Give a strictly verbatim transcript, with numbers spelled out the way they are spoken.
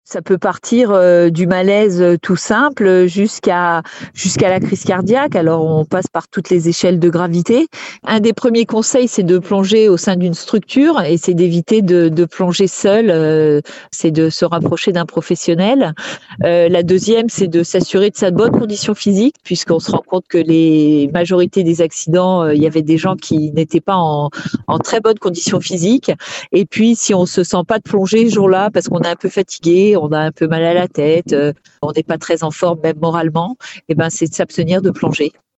Ça peut partir euh, du malaise euh, tout simple jusqu'à jusqu'à la crise cardiaque. Alors on passe par toutes les échelles de gravité. Un des premiers conseils, c'est de plonger au sein d'une structure et c'est d'éviter de, de plonger seul. Euh, c'est de se rapprocher d'un professionnel. Euh, la deuxième, c'est de s'assurer de sa bonne condition physique, puisqu'on se rend compte que les majorités des accidents, euh, il y avait des gens qui n'étaient pas en, en très bonne condition physique. Et puis, si on se sent pas de plonger ce jour-là, parce qu'on est un peu fatigué, on a un peu mal à la tête, euh, on n'est pas très en forme, même moralement, eh ben, c'est de s'abstenir de plonger.